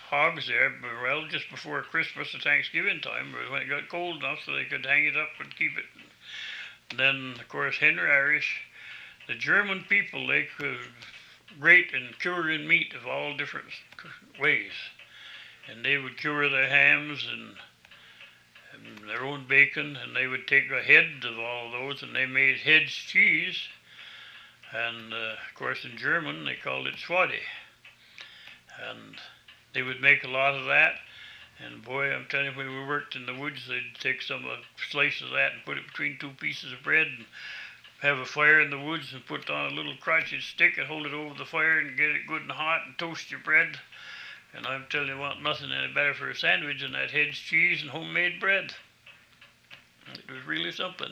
hogs there, well, just before Christmas or Thanksgiving time, or when it got cold enough so they could hang it up and keep it. And then, of course, Henry Irish, the German people, they could grate and cure in meat of all different ways. And they would cure their hams and their own bacon, and they would take a head of all those, and they made head's cheese. And, of course, in German, they called it Schwade. And they would make a lot of that. And boy, I'm telling you, when we worked in the woods, they'd take some slice of that and put it between two pieces of bread and have a fire in the woods and put on a little crotchet stick and hold it over the fire and get it good and hot and toast your bread. And I'm telling you what, nothing any better for a sandwich than that head's cheese and homemade bread. It was really something.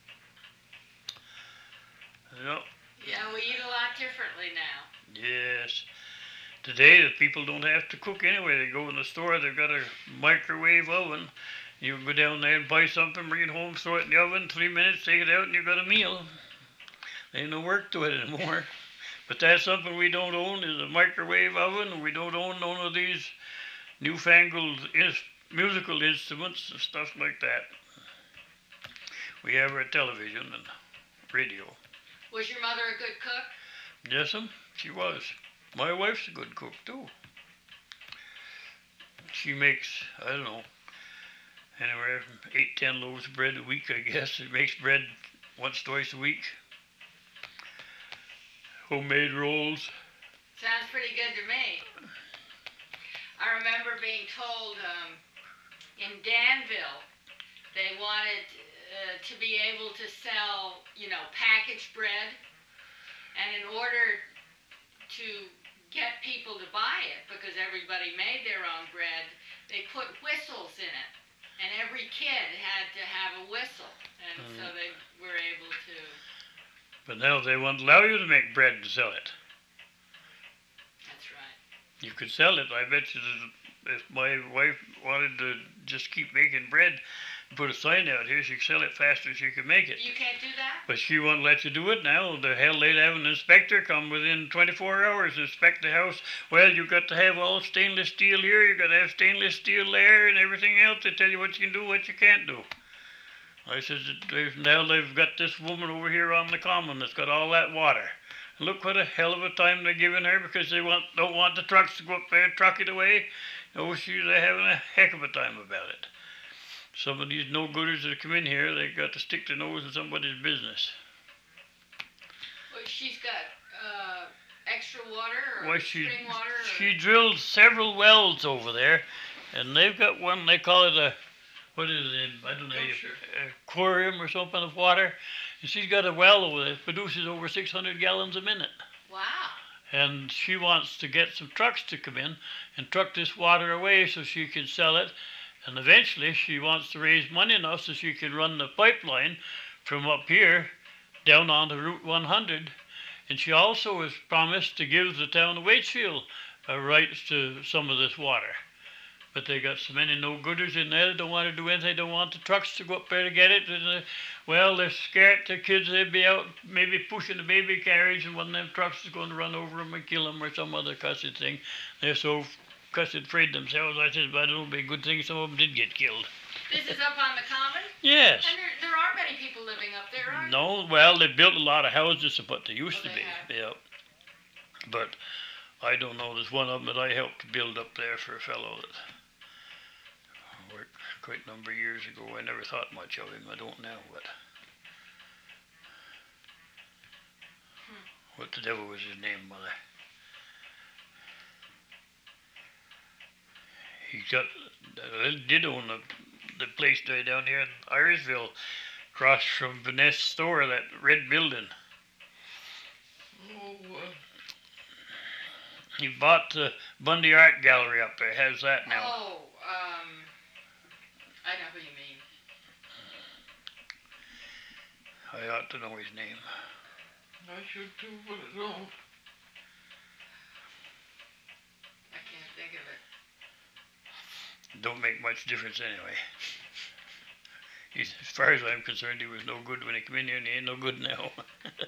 Yep. Yeah, we eat a lot differently now. Yes. Today, the people don't have to cook anyway. They go in the store, they've got a microwave oven. You can go down there and buy something, bring it home, throw it in the oven, 3 minutes, take it out, and you've got a meal. There ain't no work to it anymore. But that's something we don't own, is a microwave oven. We don't own none of these newfangled musical instruments and stuff like that. We have our television and radio. Was your mother a good cook? Yes, she was. My wife's a good cook, too. She makes, I don't know, anywhere from 8-10 loaves of bread a week, I guess. She makes bread once, twice a week. Homemade rolls. Sounds pretty good to me. I remember being told in Danville they wanted to be able to sell, packaged bread. And in order to get people to buy it, because everybody made their own bread, they put whistles in it. And every kid had to have a whistle. And so they were able to... But now they won't allow you to make bread and sell it. That's right. You could sell it. I bet you that if my wife wanted to just keep making bread and put a sign out here, she could sell it faster than she could make it. You can't do that? But she won't let you do it now. The hell, they'd have an inspector come within 24 hours and inspect the house. Well, you've got to have all stainless steel here, you've got to have stainless steel there and everything else. They tell you what you can do, what you can't do. I said, now they've got this woman over here on the common that's got all that water. And look what a hell of a time they're giving her because they don't want the trucks to go up there and truck it away. They're having a heck of a time about it. Some of these no-gooders that come in here, they got to stick their nose in somebody's business. Well, she's got extra water or spring water? She drilled several wells over there, and they've got one, they call it a, what is it, I don't know, aquarium or something of water. And she's got a well over there that produces over 600 gallons a minute. Wow. And she wants to get some trucks to come in and truck this water away so she can sell it. And eventually she wants to raise money enough so she can run the pipeline from up here down onto Route 100. And she also has promised to give the town of Waitsfield rights to some of this water. But they got so many no-gooders in there that don't want to do anything. They don't want the trucks to go up there to get it. And well, they're scared their kids, they'd be out maybe pushing a baby carriage and one of them trucks is going to run over them and kill them or some other cussed thing. They're so cussed afraid themselves. I said, but it'll be a good thing some of them did get killed. This is up on the common? Yes. And there aren't many people living up there, are there? No, well, they built a lot of houses of what they used to be. Have. Yeah. But I don't know. There's one of them that I helped to build up there for a fellow that worked quite a number of years ago. I never thought much of him. I don't now, but what the devil was his name, Mother? He did own the place down here in Irisville, across from Vanessa's store, that red building. Oh, He bought the Bundy Art Gallery up there. Has that now? Oh, I know who you mean. I ought to know his name. I should too, but I don't. I can't think of it. Don't make much difference anyway. As far as I'm concerned, he was no good when he came in here, and he ain't no good now.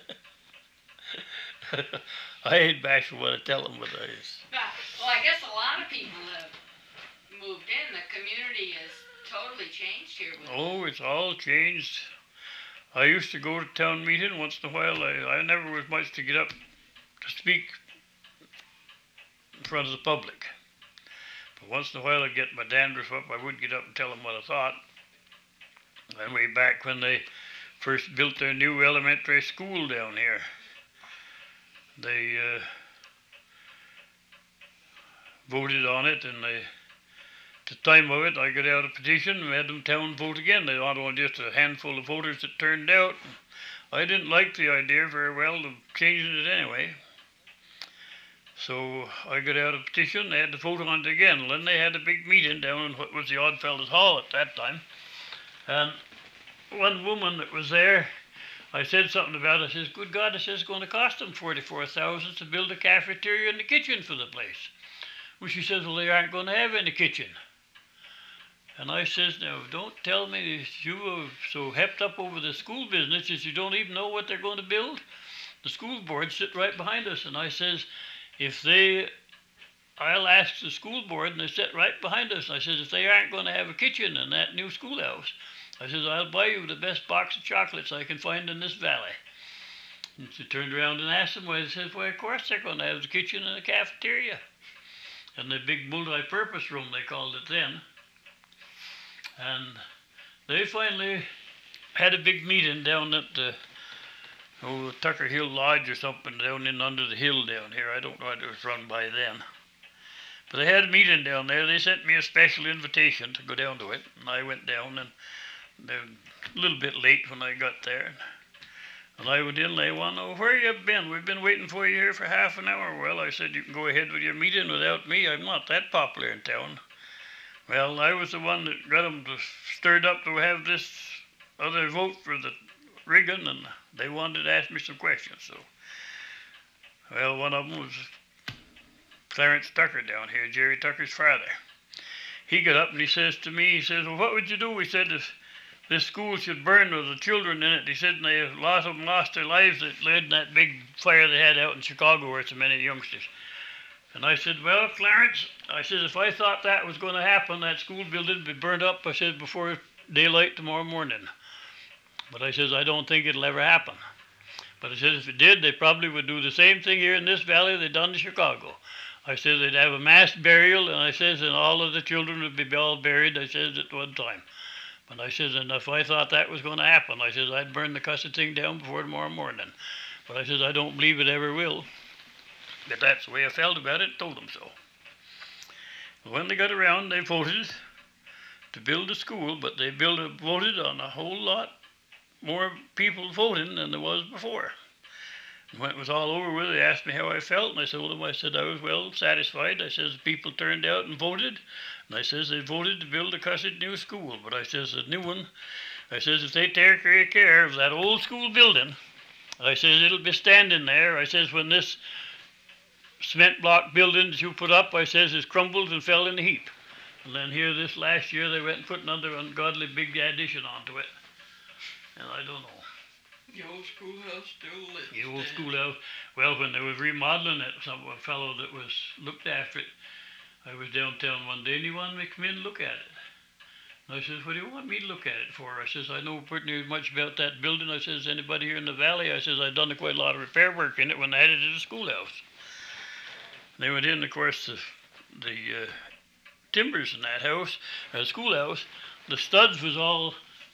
I ain't bashful what I tell him, but Well, I guess a lot lot of people have moved in. The community has totally changed here. Oh, it's all changed. I used to go to town meeting once in a while. I never was much to get up to speak in front of the public. But once in a while I'd get my dandruff up. I would get up and tell them what I thought. And way back when they first built their new elementary school down here, they voted on it, and at the time of it, I got out a petition and had them town vote again. They not only just a handful of voters that turned out. I didn't like the idea very well of changing it anyway. So I got out a petition, they had to vote on it again. And then they had a big meeting down in what was the Oddfellows Hall at that time. And one woman that was there, I said something about it. I says, good God, I says, it's going to cost them $44,000 to build a cafeteria and a kitchen for the place. Well, she says, well, they aren't going to have any kitchen. And I says, now, don't tell me you are so hepped up over the school business that you don't even know what they're going to build. The school board sit right behind us. And I says, I'll ask the school board, and they sit right behind us. And I says, if they aren't going to have a kitchen in that new schoolhouse, I says, I'll buy you the best box of chocolates I can find in this valley. And she turned around and asked them, well, they says, well, of course they're going to have the kitchen and the cafeteria. And the big multi-purpose room, they called it then. And they finally had a big meeting down at the Tucker Hill Lodge or something down in under the hill down here. I don't know what it was run by then. But they had a meeting down there. They sent me a special invitation to go down to it. And I went down, and they're a little bit late when I got there. And I went in, they want to know, where you been? We've been waiting for you here for half an hour. Well, I said, you can go ahead with your meeting without me. I'm not that popular in town. Well, I was the one that got them stirred up to have this other vote for the rigging, and they wanted to ask me some questions. So, well, one of them was Clarence Tucker down here, Jerry Tucker's father. He got up and he says to me, he says, well, what would you do? He said, if this school should burn with the children in it. He said, and a lot of them lost their lives that led in that big fire they had out in Chicago where so many youngsters. And I said, well, Clarence, I said, if I thought that was going to happen, that school building would be burned up, I said, before daylight tomorrow morning. But I says, I don't think it'll ever happen. But I said, if it did, they probably would do the same thing here in this valley they done in Chicago. I said, they'd have a mass burial, and I says, and all of the children would be all buried, I says, at one time. But I says, and if I thought that was going to happen, I says, I'd burn the cussed thing down before tomorrow morning. But I says, I don't believe it ever will. But that's the way I felt about it, told them so. When they got around, they voted to build a school, but they voted on a whole lot more people voting than there was before. And when it was all over with, they asked me how I felt, and I told them, I said I was well satisfied. I says, people turned out and voted, and I says, they voted to build a cussed new school. But I says, the new one, I says, if they take care of that old school building, I says, it'll be standing there. I says, when this cement block building that you put up, I says, is crumbled and fell in a heap. And then here this last year, they went and put another ungodly big addition onto it. And I don't know. The old schoolhouse still lives. The old schoolhouse. Well, when they was remodeling it, some fellow that was looked after it, I was downtown one day and he wanted me to come in and look at it. And I says, what do you want me to look at it for? I says, I know pretty much about that building. I says, anybody here in the valley? I says, I've done quite a lot of repair work in it when I had it at the schoolhouse. And they went in, of course, the timbers in that house, schoolhouse, the studs was all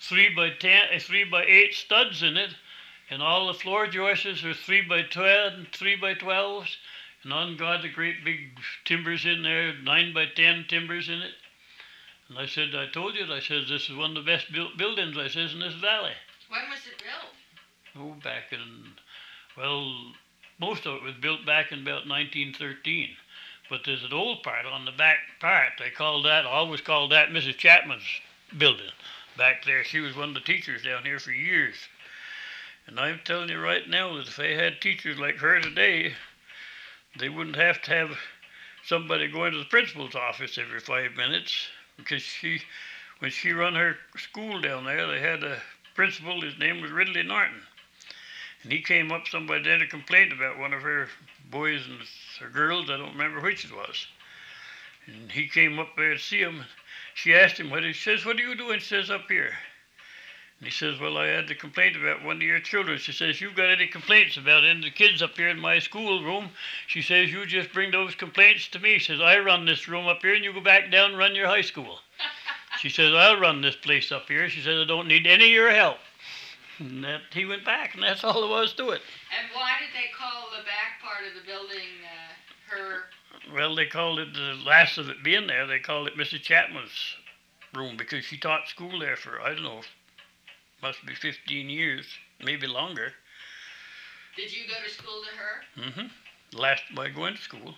3x8 studs in it, and all the floor joists are 3x12 and 3x12s, and ungodly great big timbers in there, 9x10 timbers in it. And I said, I told you, I said, this is one of the best built buildings, I says, in this valley. When was it built? Oh, back in, well, most of it was built back in about 1913. But there's an old part on the back part. They always called that Mrs. Chapman's building. Back there, she was one of the teachers down here for years. And I'm telling you right now that if they had teachers like her today, they wouldn't have to have somebody going to the principal's office every 5 minutes. Because when she run her school down there, they had a principal, his name was Ridley Norton. And he came up, somebody then complained about one of her boys and her girls, I don't remember which it was. And he came up there to see him. She asked him, he says, what are you doing? She says, up here. And he says, well, I had a complaint about one of your children. She says, you've got any complaints about any of the kids up here in my school room? She says, you just bring those complaints to me. She says, I run this room up here and you go back down and run your high school. She says, I'll run this place up here. She says, I don't need any of your help. And he went back, and that's all there was to it. And why did they call the back part of the building her? Well, they called it, the last of it being there, they called it Mrs. Chapman's room because she taught school there for, I don't know, must be 15 years, maybe longer. Did you go to school to her? Mm-hmm. Last by going to school.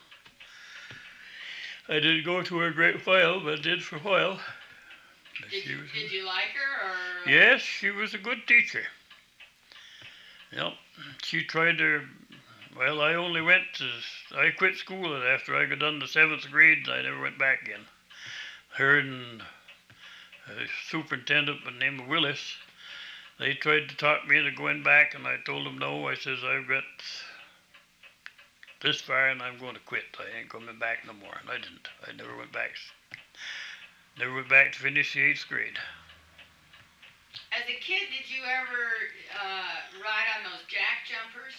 I didn't go to her a great while, but I did for a while. Did you like her, or? Yes, she was a good teacher. Yep, she tried to. Well, I quit school after I got done the 7th grade. I never went back again. Her and a superintendent by the name of Willis, they tried to talk me into going back, and I told them no. I says, I've got this far, and I'm going to quit. I ain't coming back no more. And I didn't. I never went back. Never went back to finish the 8th grade. As a kid, did you ever ride on those jack jumpers?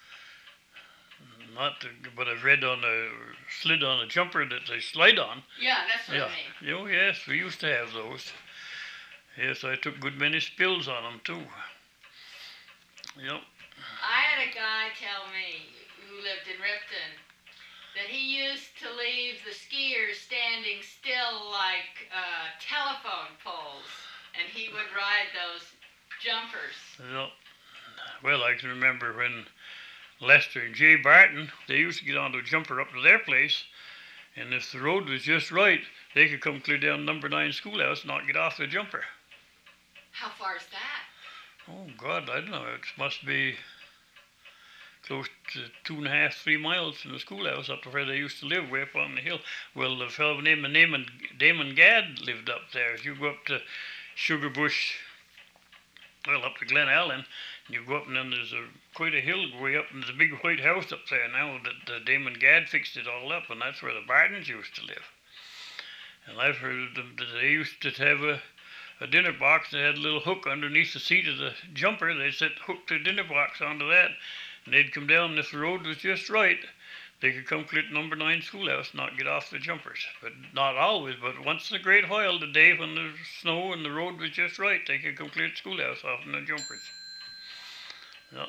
But I've slid on a jumper that they slide on. Yeah, that's what I mean. Oh, yes, we used to have those. Yes, I took good many spills on them, too. Yep. I had a guy tell me, who lived in Ripton, that he used to leave the skiers standing still like telephone poles, and he would ride those jumpers. Yep. Well, I can remember when Lester and Jay Barton, they used to get onto a jumper up to their place, and if the road was just right, they could come clear down number 9 schoolhouse and not get off the jumper. How far is that? Oh, God, I don't know. It must be close to 2.5, 3 miles from the schoolhouse up to where they used to live, way up on the hill. Well, the fellow named Damon Gadd lived up there. If you go up to Sugar Bush, well, up to Glen Allen, and you go up and then there's quite a hill way up, and there's a big white house up there now that Damon Gadd fixed it all up, and that's where the Bartons used to live. And I've heard of them that they used to have a dinner box that had a little hook underneath the seat of the jumper. They'd hook their dinner box onto that, and they'd come down, and if the road was just right, they could come clear to number 9 schoolhouse and not get off the jumpers. But not always, but once in a great while, the day when there's snow and the road was just right, they could come clear to schoolhouse off in the jumpers. Yep.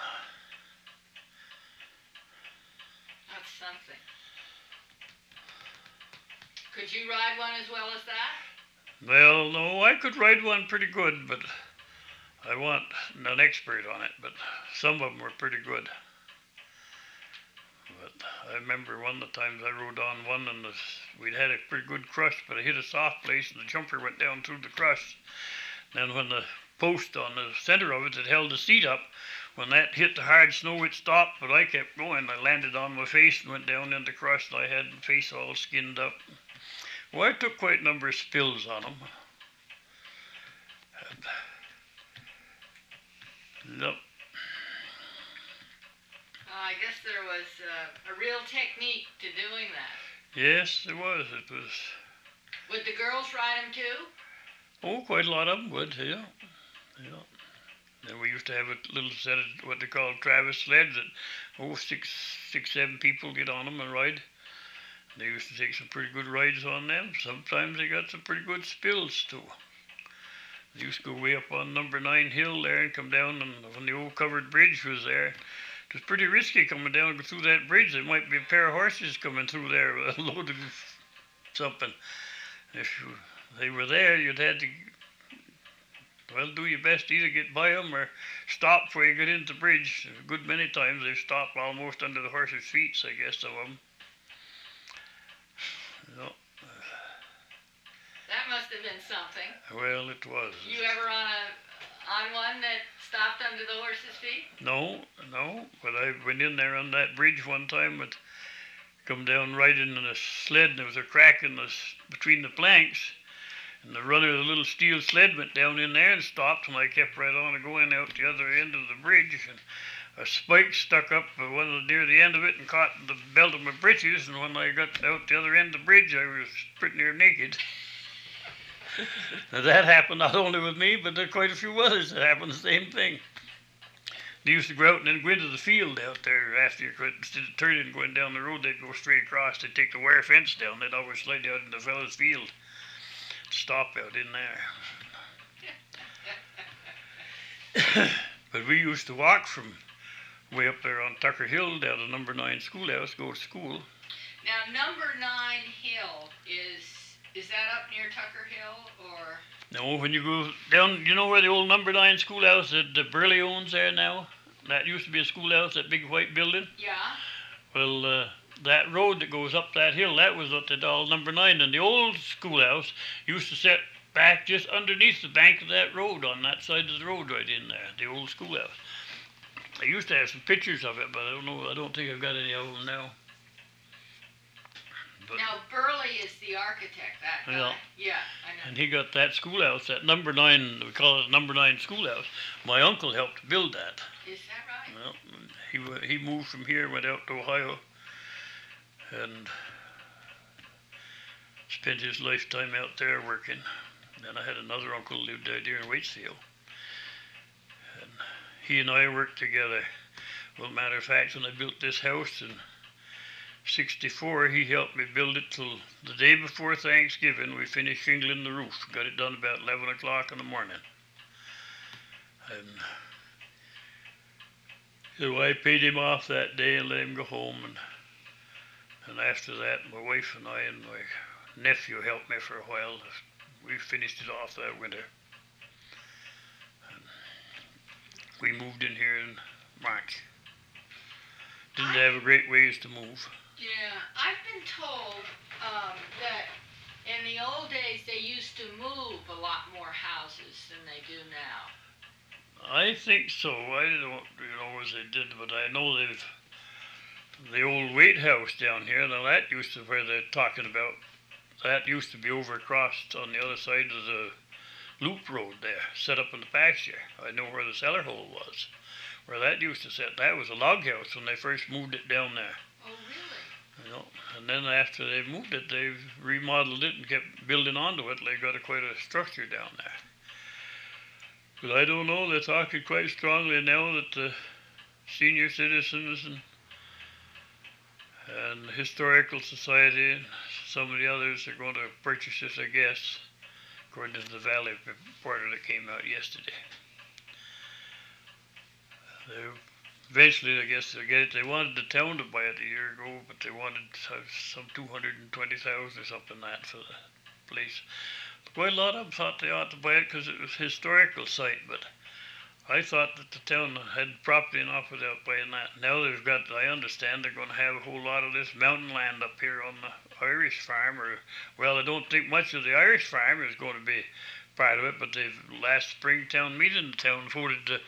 That's something. Could you ride one as well as that? Well, no, I could ride one pretty good, but I want an expert on it, but some of them were pretty good. But I remember one of the times I rode on one, and we'd had a pretty good crush, but I hit a soft place, and the jumper went down through the crush. Then when the post on the center of it that held the seat up, when that hit the hard snow, it stopped, but I kept going. I landed on my face and went down in the crush, and I had my face all skinned up. Well, I took quite a number of spills on them. Yep. I guess there was a real technique to doing that. Yes, there was. It was. Would the girls ride them too? Oh, quite a lot of them would, yeah. Yeah. And we used to have a little set of what they call Travis sleds that, six, 7 people get on them and ride. They used to take some pretty good rides on them. Sometimes they got some pretty good spills too. They used to go way up on number 9 hill there and come down, and when the old covered bridge was there, it was pretty risky coming down and go through that bridge. There might be a pair of horses coming through there with a load of something. If they were there, you'd have to, do your best to either get by them or stop before you get into the bridge. A good many times they've stopped almost under the horses' feet, I guess, some of them. No. That must have been something. Well, it was. You ever on one that stopped under the horse's feet? No, but I went in there on that bridge one time, but come down right into the sled, and there was a crack between the planks, and the runner of the little steel sled went down in there and stopped, and I kept right on going out the other end of the bridge, and a spike stuck up near the end of it and caught the belt of my breeches, and when I got out the other end of the bridge, I was pretty near naked. Now that happened not only with me, but there are quite a few others that happened the same thing. They used to go out and then go into the field out there after you quit. Instead of turning and going down the road, they'd go straight across. They'd take the wire fence down. They'd always slide out in the fellow's field. Stop out in there. But we used to walk from way up there on Tucker Hill down to number 9 schoolhouse, go to school. Now, number 9 Hill is that up near Tucker Hill, or? No, when you go down, you know where the old number 9 schoolhouse that Burley owns there now? That used to be a schoolhouse, that big white building. Yeah. Well, that road that goes up that hill, that was what they called number 9. And the old schoolhouse used to sit back just underneath the bank of that road, on that side of the road right in there, the old schoolhouse. I used to have some pictures of it, but I don't think I've got any of them now. But now, Burley is the architect, that guy. Yeah. Yeah, I know. And he got that schoolhouse, that number 9, we call it number 9 schoolhouse. My uncle helped build that. Is that right? Well, he moved from here, went out to Ohio, and spent his lifetime out there working. Then I had another uncle who lived out there in Waitsfield. And he and I worked together. Well, matter of fact, when I built this house in '64, he helped me build it till the day before Thanksgiving. We finished shingling the roof. Got it done about 11 o'clock in the morning. And so I paid him off that day and let him go home. And after that, my wife and I and my nephew helped me for a while. We finished it off that winter. And we moved in here in March. Didn't have a great ways to move. Yeah, I've been told that in the old days they used to move a lot more houses than they do now. I think so. I don't as they did, but I know the old Waite House down here. Now that used to where they're talking about. That used to be over across on the other side of the loop road there, set up in the pasture. I know where the cellar hole was, where that used to sit. That was a log house when they first moved it down there. Oh, really? And then after they moved it, they remodeled it and kept building onto it. They got quite a structure down there. But I don't know, they're talking quite strongly now that the senior citizens and the Historical Society and some of the others are going to purchase this, I guess, according to the Valley reporter that came out yesterday. Eventually, I guess they'll get it. They wanted the town to buy it a year ago, but they wanted some 220,000 or something like that for the place. Quite a lot of them thought they ought to buy it because it was a historical site, but I thought that the town had property enough without buying that. Now they've got, I understand, they're going to have a whole lot of this mountain land up here on the Irish farm, well, I don't think much of the Irish farm is going to be part of it, but last spring town meeting, the town voted to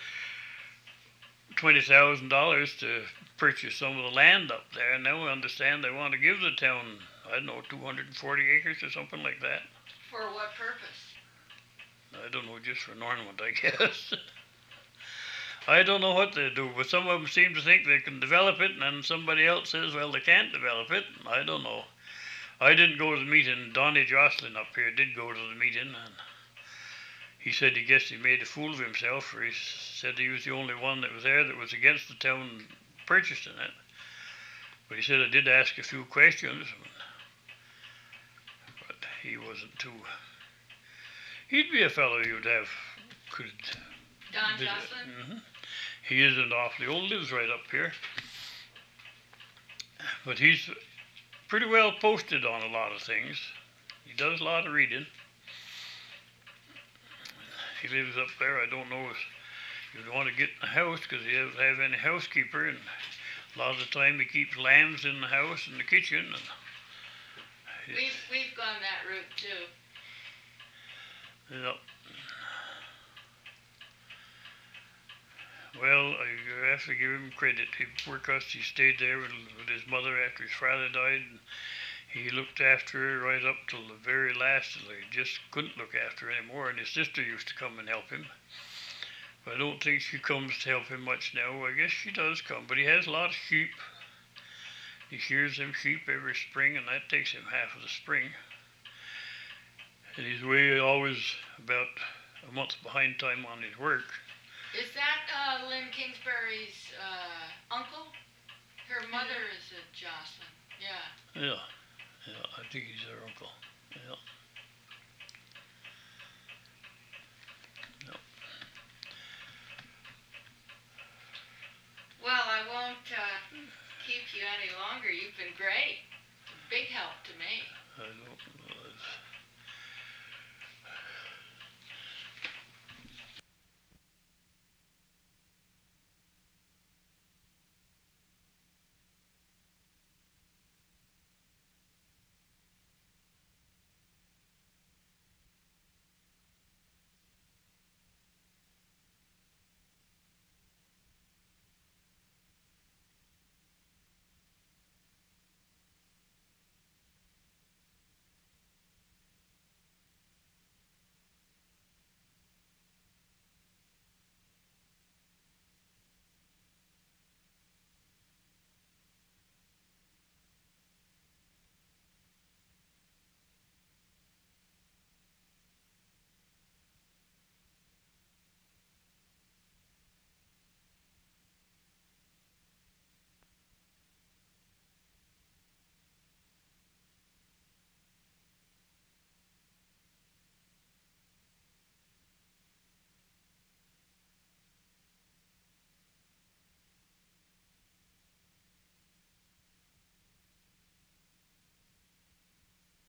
$20,000 to purchase some of the land up there, and now I understand they want to give the town, I don't know, 240 acres or something like that. For what purpose? I don't know, just for an ornament, I guess. I don't know what they do, but some of them seem to think they can develop it, and then somebody else says, well, they can't develop it. I don't know. I didn't go to the meeting. Donnie Jocelyn up here did go to the meeting, and he said he guessed he made a fool of himself, for he said he was the only one that was there that was against the town purchasing it. But he said I did ask a few questions, but he wasn't too... He'd be a fellow you'd have, could... Don Jocelyn? Mm-hmm. He isn't awfully old, lives right up here. But he's pretty well posted on a lot of things. He does a lot of reading. He lives up there. I don't know if you'd want to get in the house because he doesn't have any housekeeper, and a lot of the time he keeps lambs in the house and the kitchen. And we've gone that route too. Yeah. Well, I have to give him credit. Poor Custy stayed there with his mother after his father died. And he looked after her right up till the very last. He just couldn't look after her anymore, and his sister used to come and help him. I don't think she comes to help him much now. I guess she does come, but he has a lot of sheep. He shears them sheep every spring, and that takes him half of the spring. And he's always about a month behind time on his work. Is that Lynn Kingsbury's uncle? Her mother is a Jocelyn. Yeah. Yeah, I think he's her uncle. Yeah. Well, I won't keep you any longer. You've been great. Big help to me. I don't know.